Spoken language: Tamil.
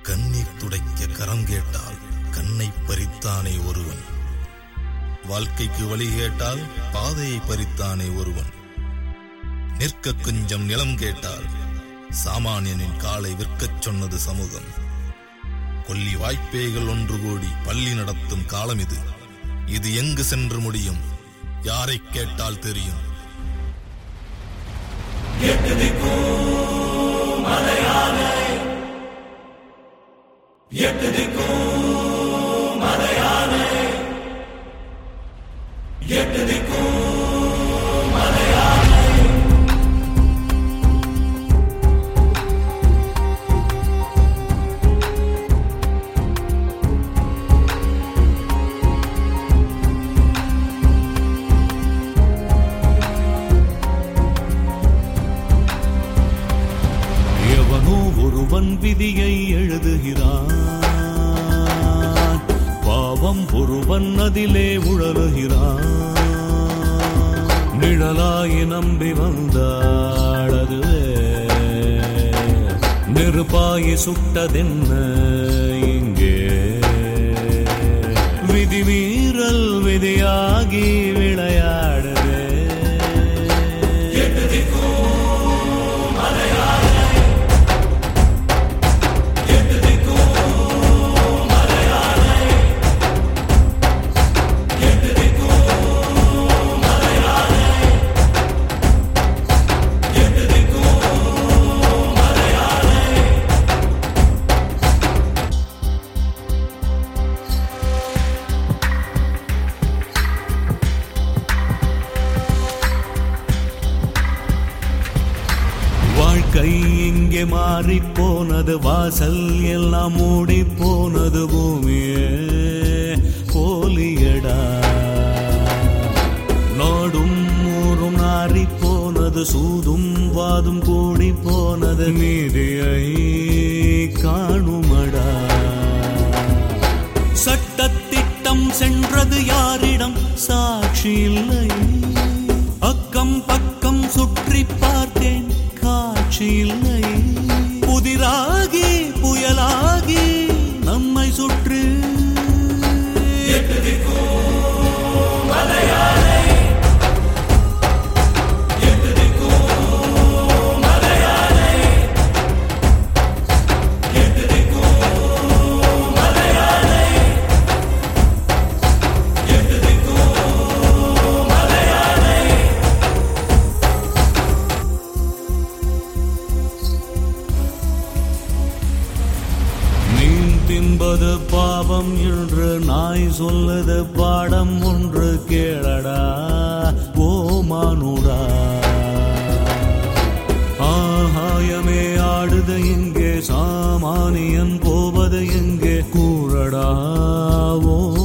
கண்ணீர் துடைக்க கரம் கேட்டால் கண்ணை பறித்தானே ஒருவன். வாழ்க்கைக்கு வழி கேட்டால் பாதையை பறித்தானே ஒருவன். நிற்க கொஞ்சம் நிலம் கேட்டால் சாமானியனின் காலை விற்கச் சொன்னது சமூகம். கொல்லி வாய்ப்பேய்கள் ஒன்று கூடி பள்ளி நடத்தும் காலம் இது. இது எங்கு சென்று முடியும்? யாரை கேட்டால் தெரியும்? விதியை எழுதுகிறான், பாவம் ஒருவன் அதிலே உழலுகிறான். நிழலாய் நம்பி வந்தாளதுவே நெருப்பாய் சுட்டதென்ன இங்கே? விதி மீறல் விதியாகி விளையாடுவே. கை இங்கே மாறி போனது, வாசல் எல்லாம் மூடி போனது. பூமியே போலியடா, நாடும் ஊரும் நாறி போனது. சூதும் வாதும் கூடி போனது. நீதியை காணுமடா. சட்டத்திட்டம் சென்றது யாரிடம்? சாட்சி இல்லை. அக்கம் பக்கம் சுற்றி பார்த்தேன், காட்சி இல்லை. புதிராகி புயலாகி நம்மை சுற்று தின்பது பாவம் என்று நாய் சொல்லது பாடம் ஒன்று கேளடா. ஓ மானுடா, ஆகாயமே ஆடுது எங்கே? சாமானியன் போவது எங்கே? கூறடா ஓ